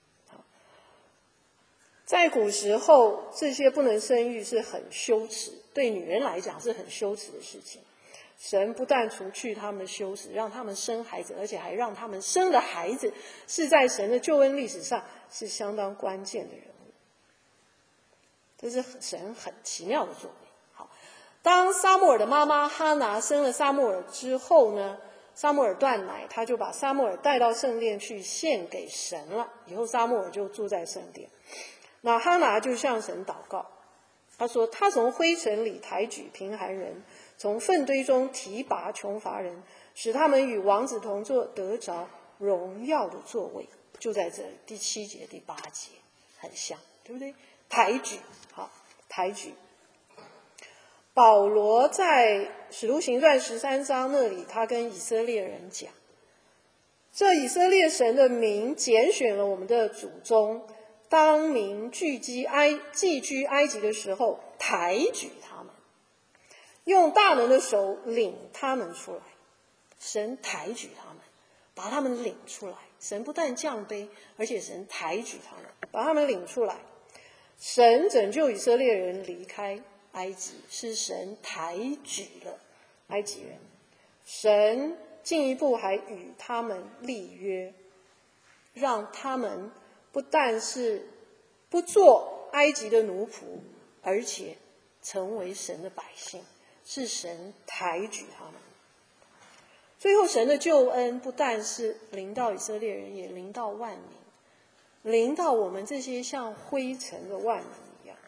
在古时候，这些不能生育是很羞耻，对女人来讲是很羞耻的事情。神不但除去他们的羞耻，让他们生孩子，而且还让他们生的孩子是在神的救恩历史上是相当关键的人物。这是神很奇妙的作为。好，当撒母耳的妈妈哈拿生了撒母耳之后呢，撒母耳断奶，他就把撒母耳带到圣殿去献给神了。以后撒母耳就住在圣殿。那哈拿就向神祷告，他说他从灰尘里抬举贫寒人，从粪堆中提拔穷乏人，使他们与王子同坐，得着荣耀的座位。就在这里，第七节第八节很像，对不对？抬举，好，抬举。保罗在使徒行传十三章那里，他跟以色列人讲，这以色列神的名拣选了我们的祖宗，当民聚集埃寄居埃及的时候，抬举他们，用大能的手领他们出来。神抬举他们，把他们领出来。神不但降卑，而且神抬举他们，把他们领出来。神拯救以色列人离开埃及，是神抬举了埃及人。神进一步还与他们立约，让他们不但是不做埃及的奴仆，而且成为神的百姓，是神抬举他们。最后神的救恩不但是临到以色列人，也临到万民，临到我们这些像灰尘的万民一样。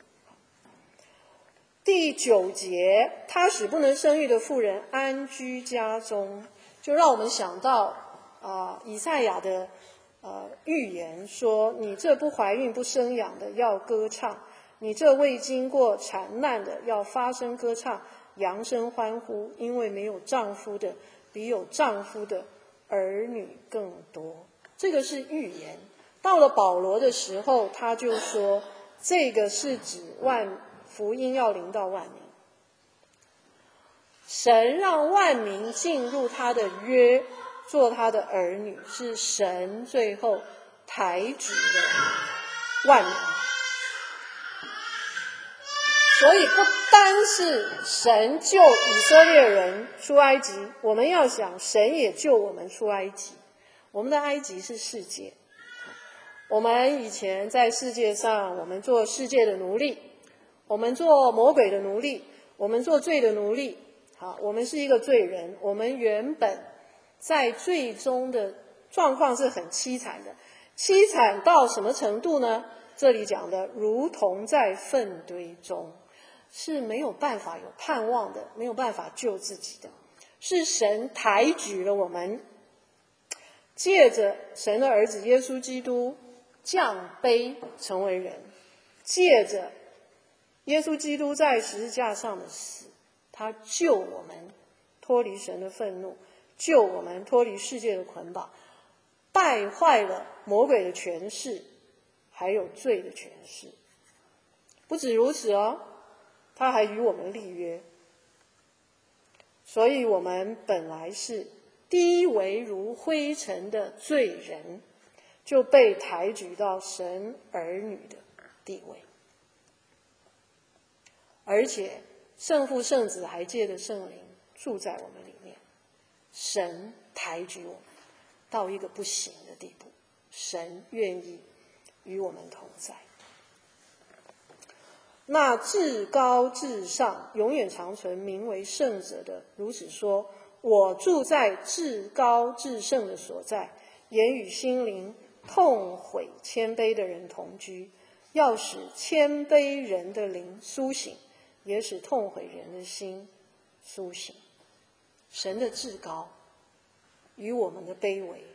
第九节，他使不能生育的妇人安居家中，就让我们想到啊、呃，以赛亚的呃预言说，你这不怀孕不生养的要歌唱，你这未经过产难的要发声歌唱，扬声欢呼，因为没有丈夫的比有丈夫的儿女更多。这个是预言。到了保罗的时候，他就说这个是指万福音要临到万民，神让万民进入他的约，做他的儿女，是神最后抬举的万民。所以不单是神救以色列人出埃及，我们要想神也救我们出埃及。我们的埃及是世界，我们以前在世界上，我们做世界的奴隶，我们做魔鬼的奴隶，我们做罪的奴隶。好，我们是一个罪人，我们原本在最终的状况是很凄惨的，凄惨到什么程度呢？这里讲的如同在粪堆中，是没有办法有盼望的，没有办法救自己的，是神抬举了我们，借着神的儿子耶稣基督降卑成为人，借着耶稣基督在十字架上的死，他救我们脱离神的愤怒，救我们脱离世界的捆绑，败坏了魔鬼的权势，还有罪的权势。 不止如此哦，他还与我们立约。所以我们本来是低微如灰尘的罪人，就被抬举到神儿女的地位。而且圣父圣子还借着圣灵住在我们里面，神抬举我们到一个不行的地步，神愿意与我们同在。那至高至上永远长存名为圣者的如此说，我住在至高至圣的所在，也与心灵痛悔谦卑的人同居，要使谦卑人的灵苏醒，也使痛悔人的心苏醒。神的至高与我们的卑微，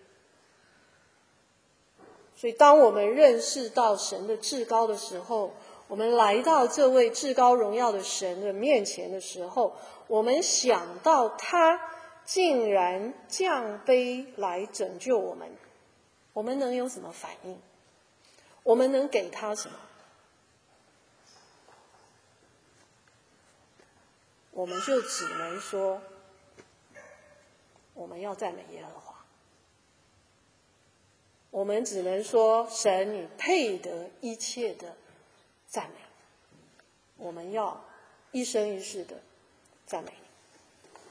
所以当我们认识到神的至高的时候，我们来到这位至高荣耀的神的面前的时候，我们想到他竟然降卑来拯救我们，我们能有什么反应？我们能给他什么？我们就只能说，我们要赞美耶和华。我们只能说，神你配得一切的赞美，我们要一生一世的赞美你。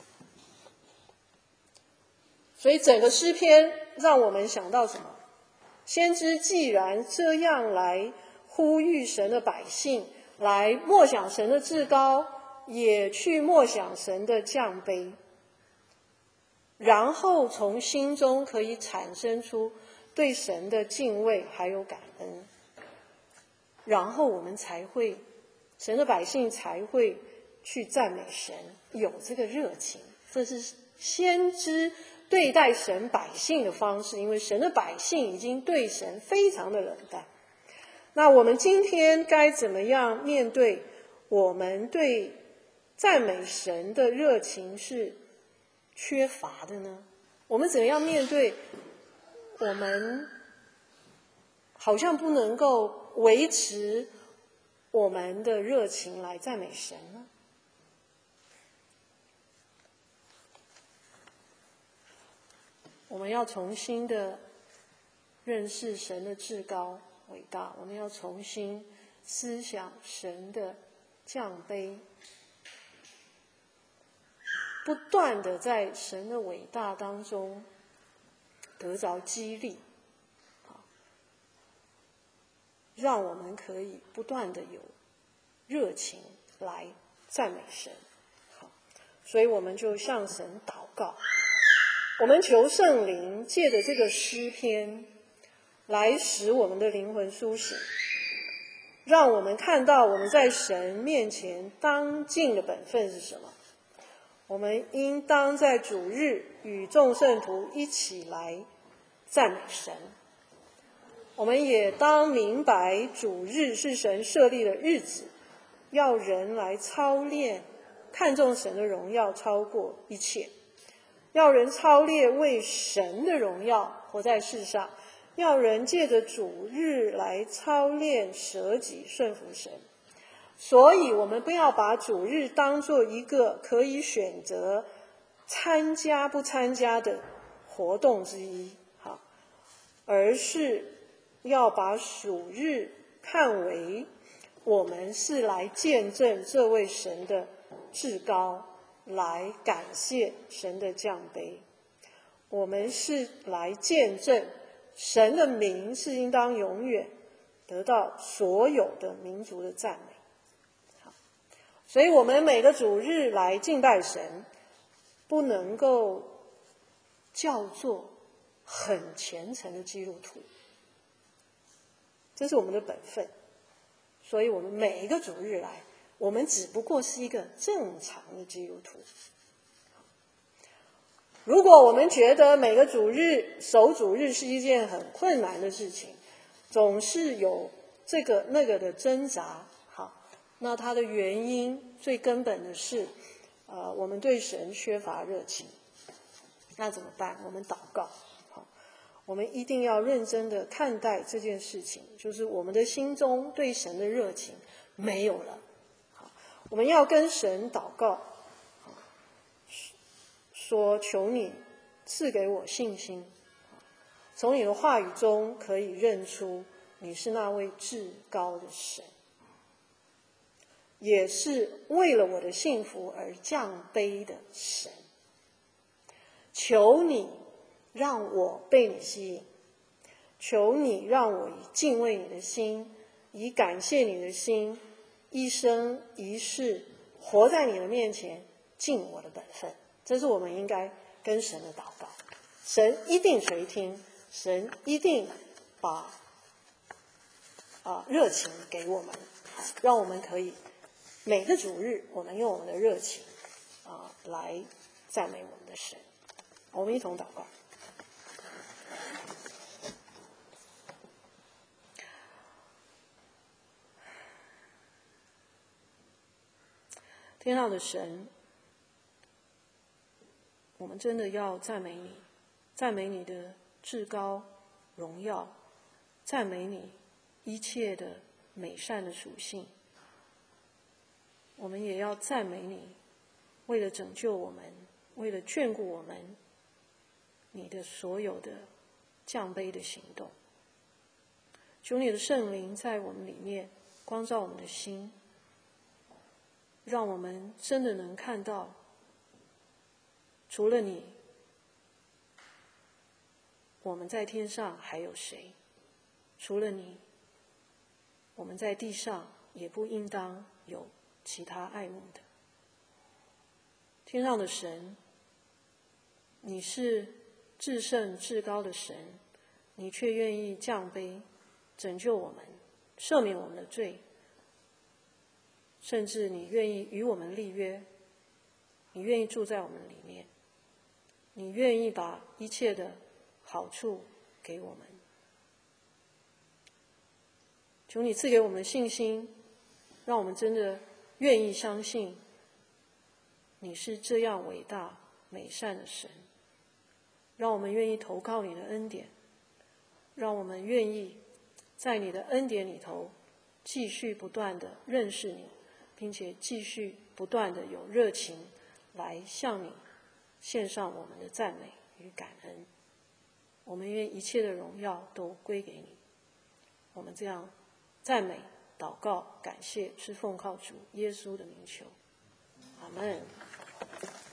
所以整个诗篇让我们想到什么？先知既然这样来呼吁神的百姓，来默想神的至高，也去默想神的降卑，然后从心中可以产生出对神的敬畏还有感恩，然后我们才会，神的百姓才会去赞美神，有这个热情。这是先知对待神百姓的方式，因为神的百姓已经对神非常的冷淡。那我们今天该怎么样面对我们对赞美神的热情是缺乏的呢？我们怎么样面对我们好像不能够维持我们的热情来赞美神呢？我们要重新的认识神的至高伟大，我们要重新思想神的降卑，不断的在神的伟大当中得着激励，让我们可以不断的有热情来赞美神。好，所以我们就向神祷告，我们求圣灵借着这个诗篇来使我们的灵魂苏醒，让我们看到我们在神面前当尽的本分是什么。我们应当在主日与众圣徒一起来赞美神，我们也当明白主日是神设立的日子，要人来操练看重神的荣耀超过一切，要人操练为神的荣耀活在世上，要人借着主日来操练舍己顺服神。所以我们不要把主日当作一个可以选择参加不参加的活动之一，好，而是要把主日看为我们是来见证这位神的至高，来感谢神的降卑。我们是来见证神的名是应当永远得到所有的民族的赞美。好，所以我们每个主日来敬拜神，不能够叫做很虔诚的基督徒，这是我们的本分。所以我们每一个主日来，我们只不过是一个正常的基督徒。如果我们觉得每个主日守主日是一件很困难的事情，总是有这个那个的挣扎，好，那它的原因最根本的是呃，我们对神缺乏热情。那怎么办？我们祷告，好，我们一定要认真的看待这件事情，就是我们的心中对神的热情没有了。好，我们要跟神祷告，说求你赐给我信心，从你的话语中可以认出你是那位至高的神，也是为了我的幸福而降卑的神。求你让我被你吸引，求你让我以敬畏你的心，以感谢你的心，一生一世活在你的面前，尽我的本分。这是我们应该跟神的祷告，神一定垂听，神一定把啊热情给我们，让我们可以每个主日，我们用我们的热情啊来赞美我们的神。我们一同祷告。天上的神，我们真的要赞美你，赞美你的至高荣耀，赞美你一切的美善的属性。我们也要赞美你，为了拯救我们，为了眷顾我们，你的所有的降卑的行动。求你的圣灵在我们里面光照我们的心，让我们真的能看到，除了你，我们在天上还有谁？除了你，我们在地上也不应当有其他爱慕的。天上的神，你是至圣至高的神，你却愿意降卑，拯救我们，赦免我们的罪，甚至你愿意与我们立约，你愿意住在我们里面，你愿意把一切的好处给我们。求你赐给我们信心，让我们真的愿意相信你是这样伟大美善的神，让我们愿意投靠你的恩典，让我们愿意在你的恩典里头继续不断的认识你，并且继续不断的有热情来向你献上我们的赞美与感恩。我们愿一切的荣耀都归给你。我们这样赞美、祷告、感谢，是奉靠主耶稣的名求。阿们。